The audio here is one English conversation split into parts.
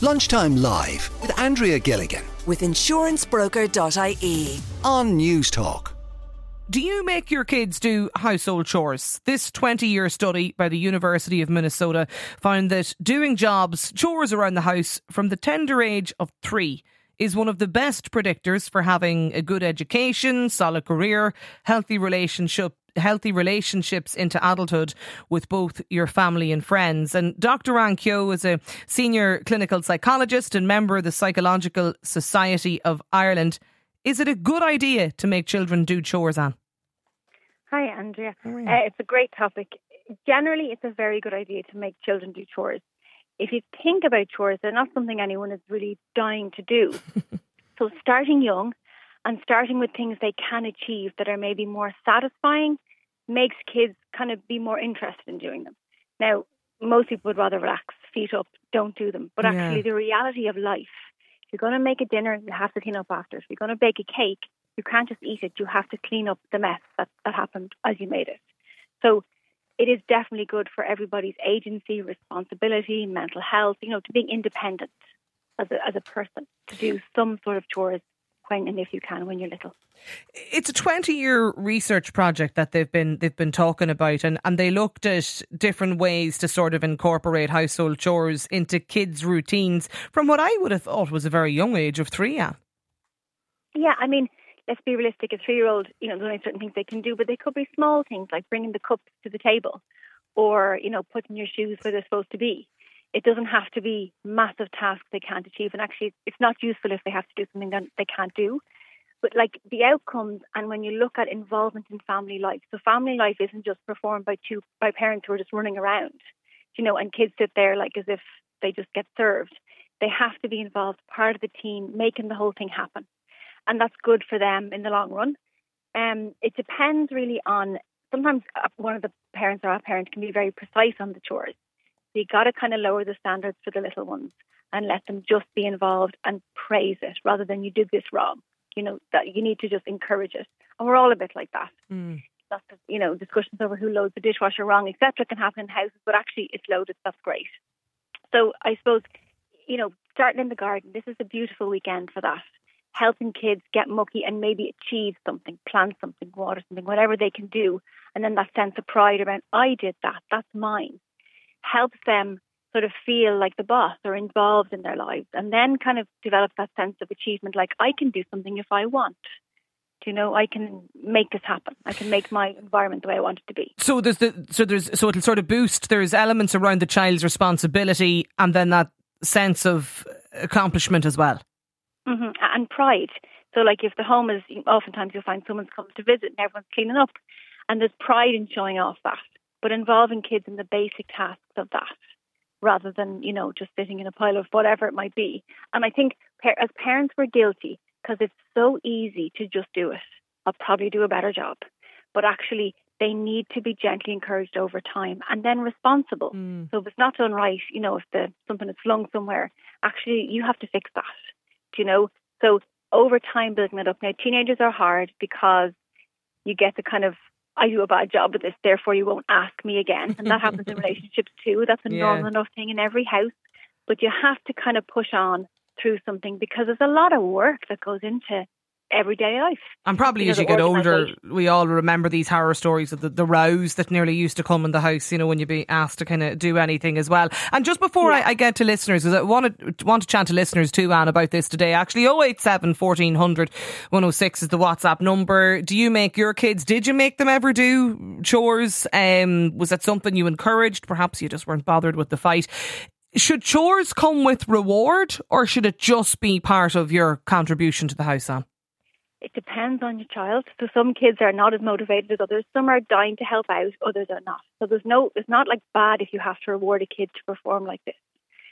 Lunchtime Live with Andrea Gilligan with insurancebroker.ie on News Talk. Do you make your kids do household chores? This 20-year study by the University of Minnesota found that doing chores around the house from the tender age of 3 is one of the best predictors for having a good education, solid career, healthy relationships into adulthood with both your family and friends. And Dr. Anne Keogh is a senior clinical psychologist and member of the Psychological Society of Ireland. Is it a good idea to make children do chores, Anne? Hi, Andrea. It's a great topic. Generally, it's a very good idea to make children do chores. If you think about chores, they're not something anyone is really dying to do. So starting young and starting with things they can achieve that are maybe more satisfying makes kids kind of be more interested in doing them. Now, most people would rather relax, feet up, don't do them. But actually, the reality of life, if you're going to make a dinner, you have to clean up after. If you're going to bake a cake, you can't just eat it. You have to clean up the mess that happened as you made it. So it is definitely good for everybody's agency, responsibility, mental health, to being independent as a person, to do some sort of chores when and if you can when you're little. It's a 20-year research project that they've been talking about, and they looked at different ways to sort of incorporate household chores into kids' routines from what I would have thought was a very young age of 3, Anne. Yeah, I mean, let's be realistic. A 3-year-old, there's only certain things they can do, but they could be small things like bringing the cups to the table or, putting your shoes where they're supposed to be. It doesn't have to be massive tasks they can't achieve. And actually, it's not useful if they have to do something that they can't do. But like the outcomes, and when you look at involvement in family life, so family life isn't just performed by parents who are just running around, and kids sit there like as if they just get served. They have to be involved, part of the team, making the whole thing happen. And that's good for them in the long run. It depends really on, sometimes one of the parents or our parent can be very precise on the chores. So you got to kind of lower the standards for the little ones and let them just be involved and praise it rather than you did this wrong. That you need to just encourage it. And we're all a bit like that. Lots of, discussions over who loads the dishwasher wrong, etc. can happen in houses, but actually it's loaded. That's great. So I suppose, starting in the garden, this is a beautiful weekend for that. Helping kids get mucky and maybe achieve something, plant something, water something, whatever they can do. And then that sense of pride around, I did that, that's mine, helps them sort of feel like the boss or involved in their lives, and then kind of develop that sense of achievement, like I can do something if I want. I can make this happen. I can make my environment the way I want it to be. So it'll sort of boost. There's elements around the child's responsibility, and then that sense of accomplishment as well. Mm-hmm. And pride. So like if the home is, oftentimes you'll find someone's come to visit and everyone's cleaning up, and there's pride in showing off that, but involving kids in the basic tasks of that rather than, just sitting in a pile of whatever it might be. And I think as parents we're guilty because it's so easy to just do it. I'll probably do a better job. But actually they need to be gently encouraged over time and then responsible. So if it's not done right, if something is flung somewhere, actually you have to fix that. So over time building it up. Now, teenagers are hard because you get the kind of, I do a bad job at this, therefore you won't ask me again. And that happens in relationships too. That's a normal enough thing in every house. But you have to kind of push on through something because there's a lot of work that goes into everyday life. And probably as you get older, we all remember these horror stories of the rows that nearly used to come in the house, when you'd be asked to kind of do anything as well. And just before I get to listeners, because I want to chat to listeners too, Anne, about this today. Actually, 087 1400 106 is the WhatsApp number. Did you make them ever do chores? Was that something you encouraged? Perhaps you just weren't bothered with the fight. Should chores come with reward, or should it just be part of your contribution to the house, Anne? It depends on your child. So some kids are not as motivated as others. Some are dying to help out, others are not. So it's not like bad if you have to reward a kid to perform like this.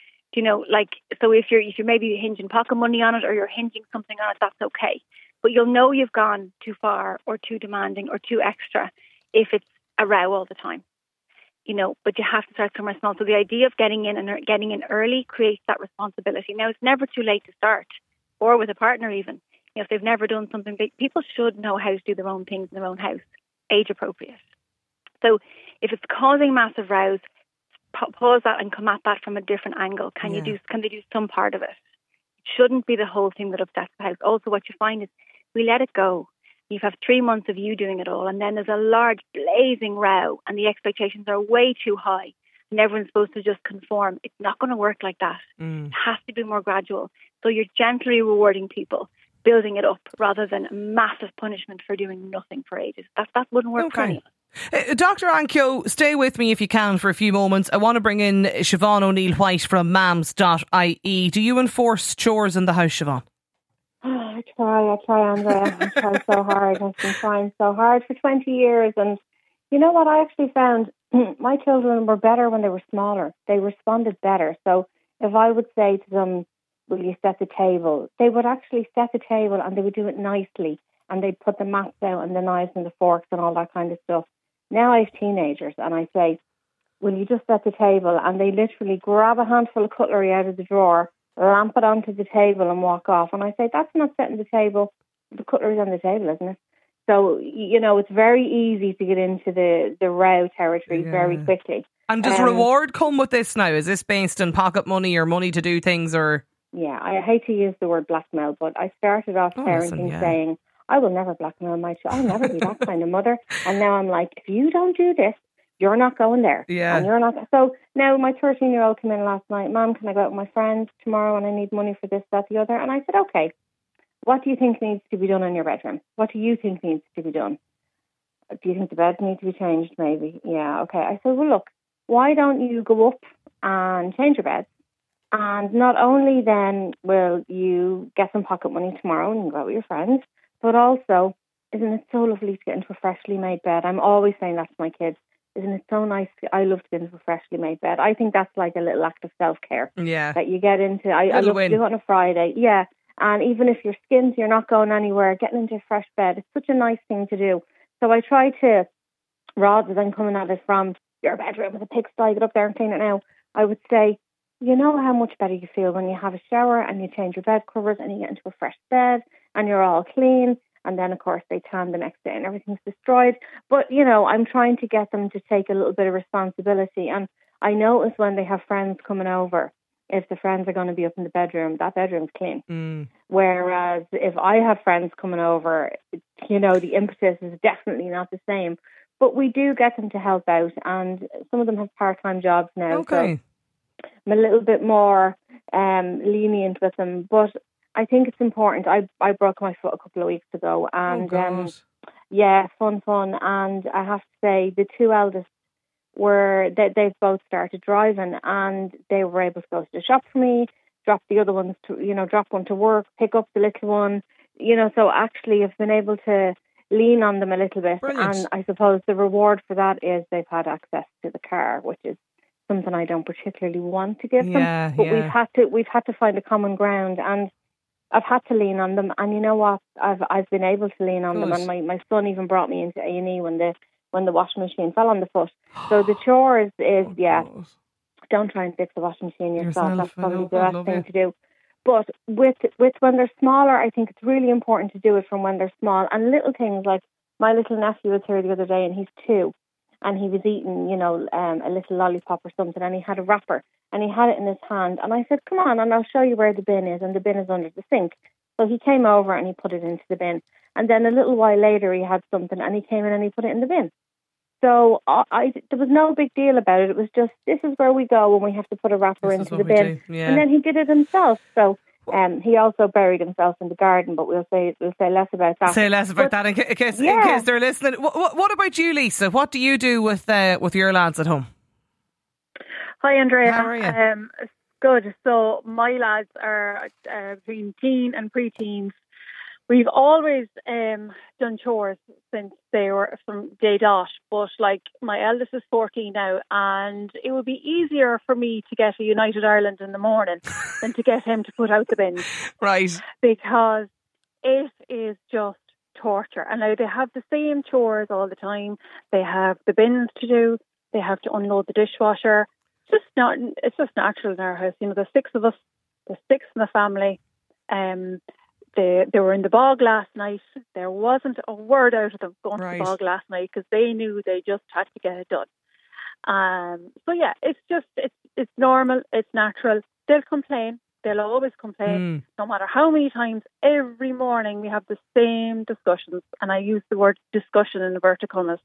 So if you're maybe hinging pocket money on it or you're hinging something on it, that's okay. But you'll know you've gone too far or too demanding or too extra if it's a row all the time. But you have to start somewhere small. So the idea of getting in early creates that responsibility. Now, it's never too late to start, or with a partner even. If they've never done something big, people should know how to do their own things in their own house, age appropriate. So if it's causing massive rows, pause that and come at that from a different angle. Can they do some part of it? It shouldn't be the whole thing that upsets the house. Also, what you find is we let it go. You have 3 months of you doing it all, and then there's a large blazing row, and the expectations are way too high, and everyone's supposed to just conform. It's not going to work like that. It has to be more gradual. So you're gently rewarding people, building it up, rather than a massive punishment for doing nothing for ages. That wouldn't work for anyone. Dr. Ankyo, stay with me if you can for a few moments. I want to bring in Siobhan O'Neill-White from mams.ie. Do you enforce chores in the house, Siobhan? I try, Andrea. I try so hard. I've been trying so hard for 20 years. And you know what? I actually found my children were better when they were smaller. They responded better. So if I would say to them, will you set the table? They would actually set the table and they would do it nicely. And they'd put the mats out and the knives and the forks and all that kind of stuff. Now I have teenagers and I say, will you just set the table? And they literally grab a handful of cutlery out of the drawer, lamp it onto the table and walk off. And I say, that's not setting the table. The cutlery's on the table, isn't it? So, you know, it's very easy to get into the row territory very quickly. And does reward come with this now? Is this based on pocket money or money to do things? Or Yeah, I hate to use the word blackmail, but I started off parenting saying, I will never blackmail my child. I'll never be that kind of mother. And now I'm like, if you don't do this, you're not going there. Yeah. And you're not. So now my 13-year-old came in last night. Mom, can I go out with my friends tomorrow and I need money for this, that, the other? And I said, okay, what do you think needs to be done in your bedroom? What do you think needs to be done? Do you think the beds need to be changed maybe? Yeah, okay. I said, well, look, why don't you go up and change your beds? And not only then will you get some pocket money tomorrow and you can go out with your friends, but also, isn't it so lovely to get into a freshly made bed? I'm always saying that to my kids. Isn't it so nice? I love to get into a freshly made bed. I think that's like a little act of self-care. Yeah. That you get into. I love to do it on a Friday. Yeah. And even if you're skint, you're not going anywhere, getting into a fresh bed, it's such a nice thing to do. So I try to, rather than coming at it from your bedroom with a pigsty, get up there and clean it now, I would say, you know how much better you feel when you have a shower and you change your bed covers and you get into a fresh bed and you're all clean. And then, of course, they tan the next day and everything's destroyed. But, you know, I'm trying to get them to take a little bit of responsibility. And I notice when they have friends coming over, if the friends are going to be up in the bedroom, that bedroom's clean. Whereas if I have friends coming over, you know, the impetus is definitely not the same. But we do get them to help out. And some of them have part-time jobs now. Okay. So I'm a little bit more lenient with them. But I think it's important. I broke my foot a couple of weeks ago, and fun. And I have to say, the two eldest they've both started driving, and they were able to go to the shop for me, drop the other ones to, drop one to work, pick up the little one, So actually, I've been able to lean on them a little bit, Brilliant. And I suppose the reward for that is they've had access to the car, which is something I don't particularly want to give them. But we've had to find a common ground, and I've had to lean on them, and you know what? I've been able to lean on them, and my son even brought me into A&E when the washing machine fell on the foot. So the chores is don't try and fix the washing machine yourself. That's probably the best thing to do. But with when they're smaller, I think it's really important to do it from when they're small. And little things like my little nephew was here the other day, and he's 2, and he was eating a little lollipop or something, and he had a wrapper. And he had it in his hand. And I said, come on, and I'll show you where the bin is. And the bin is under the sink. So he came over and he put it into the bin. And then a little while later, he had something and he came in and he put it in the bin. So there was no big deal about it. It was just, this is where we go when we have to put a wrapper into the bin. Yeah. And then he did it himself. So he also buried himself in the garden, but we'll say less about that. Say less about that in case they're listening. What about you, Lisa? What do you do with your lads at home? Hi, Andrea. How are you? Good. So my lads are between teen and pre-teens. We've always done chores since they were from day dot. But like my eldest is 14 now, and it would be easier for me to get a United Ireland in the morning than to get him to put out the bins. Right. Because it is just torture. And now they have the same chores all the time. They have the bins to do. They have to unload the dishwasher. It's just natural in our house. There's 6 of us. There's 6 in the family. They were in the bog last night. There wasn't a word out of them going to the bog last night because they knew they just had to get it done. So yeah, it's normal, it's natural. They'll complain. They'll always complain, no matter how many times. Every morning we have the same discussions, and I use the word discussion in inverted commas,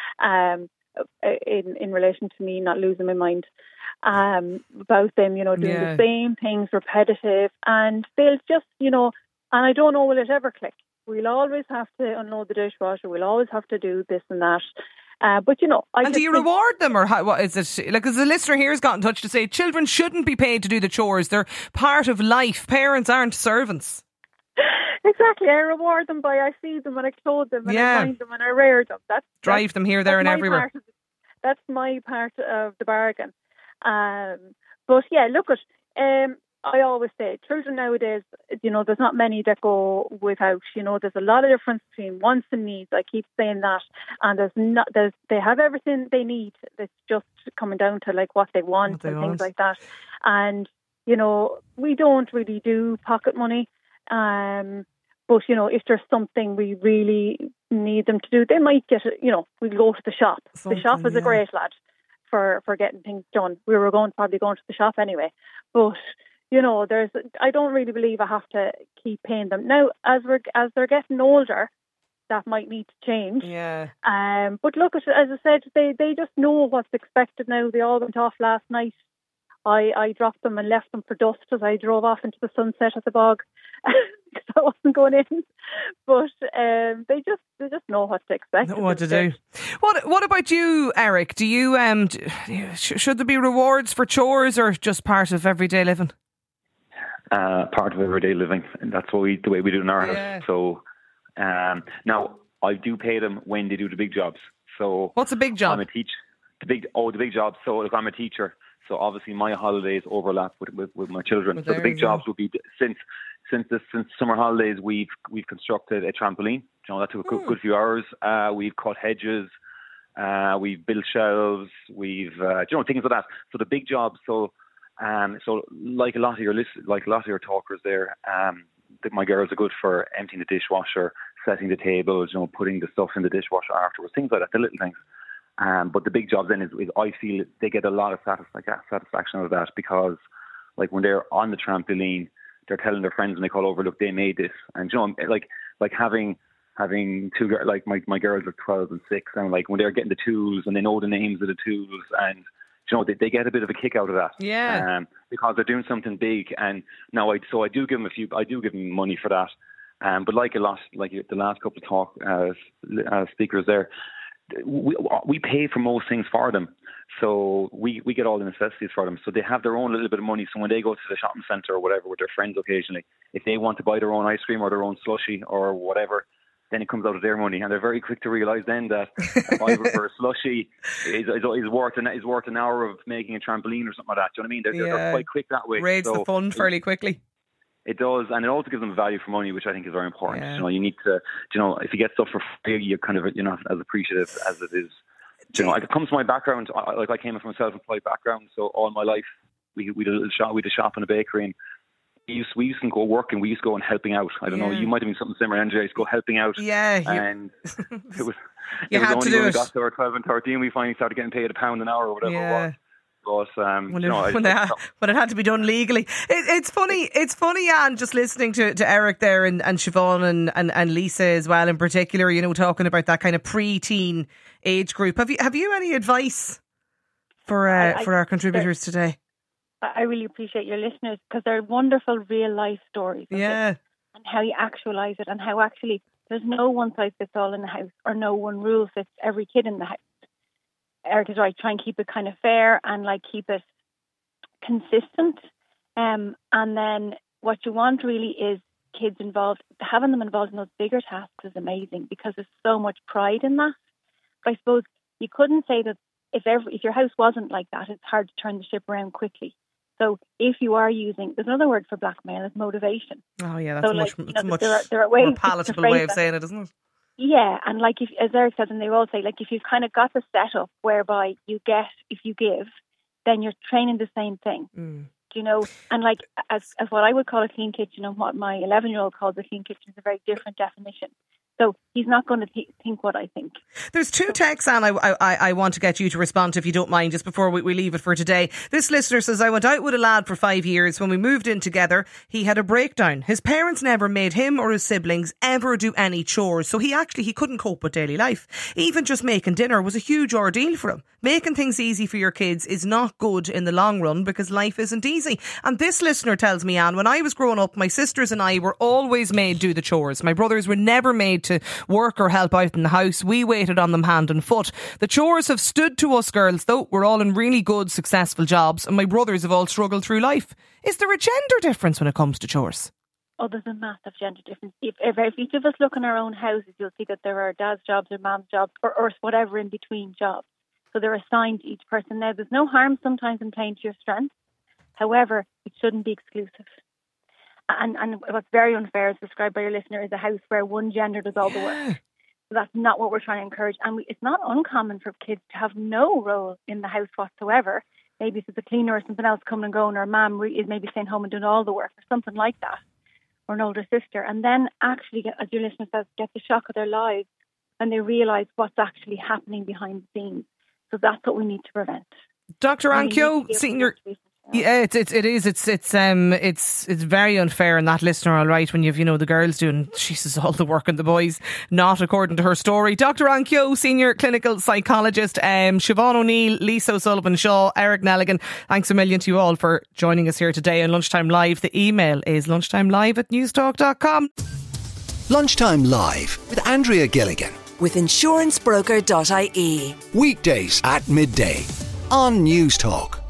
in relation to me not losing my mind, about them, doing the same things, repetitive, and they'll just, and I don't know, will it ever click? We'll always have to unload the dishwasher. We'll always have to do this and that. But and do you reward them, or what is it? Like, as a listener here has got in touch to say, children shouldn't be paid to do the chores. They're part of life. Parents aren't servants. Exactly. I reward them by I feed them and I clothe them and I mind them and I rear them. Drive them here, there, and everywhere. That's my part of the bargain. But yeah, look at. I always say, children nowadays, there's not many that go without. There's a lot of difference between wants and needs. I keep saying that, and they have everything they need. It's just coming down to like what they want and things like that. And we don't really do pocket money. But if there's something we really need them to do, they might get it. We go to the shop. The shop is a great lad for getting things done. We were probably going to the shop anyway, but. I don't really believe I have to keep paying them now. As they're getting older, that might need to change. Yeah. But look, as I said, they just know what's expected now. They all went off last night. I dropped them and left them for dust as I drove off into the sunset at the bog because I wasn't going in. But they just know what to expect. Know what to do. What about you, Eric? Do you should there be rewards for chores, or just part of everyday living? Part of everyday living, and that's the way we do it in our house. So now I do pay them when they do the big jobs. So what's a big job? I'm a teacher. The big jobs. So look, I'm a teacher. So obviously my holidays overlap with my children. So the big jobs would be since summer holidays we've constructed a trampoline. That took a good few hours. We've cut hedges. We've built shelves. We've things like that. So the big jobs. So like a lot of your talkers there, my girls are good for emptying the dishwasher, setting the tables, putting the stuff in the dishwasher afterwards, things like that, the little things. But the big jobs then is I feel they get a lot of satisfaction out of that, because like when they're on the trampoline, they're telling their friends when they call over, look, they made this, and like having two girls, like my girls are 12 and 6, and like when they're getting the tools and they know the names of the tools, and they get a bit of a kick out of that. Yeah. Because they're doing something big. And now I do give them money for that. But like the last couple of speakers there, we pay for most things for them. So we get all the necessities for them. So they have their own little bit of money. So when they go to the shopping centre or whatever with their friends occasionally, if they want to buy their own ice cream or their own slushie or whatever, then it comes out of their money, and they're very quick to realise then that a fiver for a slushie is worth an hour of making a trampoline or something like that. Do you know what I mean? They're quite quick that way. Raise the fund fairly quickly. It does, and it also gives them value for money, which I think is very important. Yeah. You need to, if you get stuff for free, you're not as appreciative as it is. It comes from my background. I came from a self-employed background, so all my life we did a shop in a bakery, and we used to go working. We used to go and helping out. I don't know. You might have been something similar, Andrea. I used to go helping out. Yeah. And it was. You had to do it. When we got to our 12 and 13, we finally started getting paid £1 an hour or whatever it was. But when it had to be done legally, it's funny. It's funny, Anne, just listening to Eric there and Siobhan and Lisa as well in particular. Talking about that kind of pre-teen age group. Have you any advice for our contributors today? I really appreciate your listeners, because they're wonderful real life stories. And how you actualise it, and how actually there's no one size fits all in the house, or no one rule fits every kid in the house. Eric is right. Try and keep it kind of fair, and keep it consistent. And then what you want really is kids involved. Having them involved in those bigger tasks is amazing, because there's so much pride in that. But I suppose you couldn't say that if your house wasn't like that, it's hard to turn the ship around quickly. So if you are using, there's another word for blackmail, is motivation. Oh yeah, that's a much there are ways more palatable way of saying it, isn't it? Yeah, and as Eric said, and they all say, if you've kind of got the setup whereby you get, if you give, then you're training the same thing. And as what I would call a clean kitchen, and what my 11-year-old calls a clean kitchen is a very different definition. So he's not going to think what I think. There's two texts, Anne, I want to get you to respond to, if you don't mind, just before we leave it for today. This listener says, I went out with a lad for 5 years. When we moved in together, he had a breakdown. His parents never made him or his siblings ever do any chores. So he couldn't cope with daily life. Even just making dinner was a huge ordeal for him. Making things easy for your kids is not good in the long run because life isn't easy. And this listener tells me, Anne, when I was growing up, my sisters and I were always made do the chores. My brothers were never made to work or help out in the house. We waited on them hand and foot. The chores have stood to us girls, though. We're all in really good, successful jobs, and my brothers have all struggled through life. Is there a gender difference when it comes to chores? Oh, there's a massive gender difference. If each of us look in our own houses, you'll see that there are dad's jobs or mom's jobs or whatever in between jobs. So they're assigned to each person. Now, there's no harm sometimes in playing to your strengths. However, it shouldn't be exclusive. And what's very unfair, as described by your listener, is a house where one gender does all the work. So that's not what we're trying to encourage. And it's not uncommon for kids to have no role in the house whatsoever. Maybe it's a cleaner or something else coming and going, or mum is maybe staying home and doing all the work or something like that, or an older sister. And then actually, as your listener says, get the shock of their lives when they realise what's actually happening behind the scenes. So that's what we need to prevent. Dr. Anne Keogh, senior. Yeah, it's very unfair, and that listener, all right, when you've, the girls doing, Jesus, all the work and the boys, not according to her story. Dr. Anne Keogh, senior clinical psychologist, Siobhan O'Neill, Lisa O'Sullivan Shaw, Eric Nelligan, thanks a million to you all for joining us here today on Lunchtime Live. The email is lunchtimelive@newstalk.com. Lunchtime Live with Andrea Gilligan. With insurancebroker.ie. Weekdays at midday on Newstalk.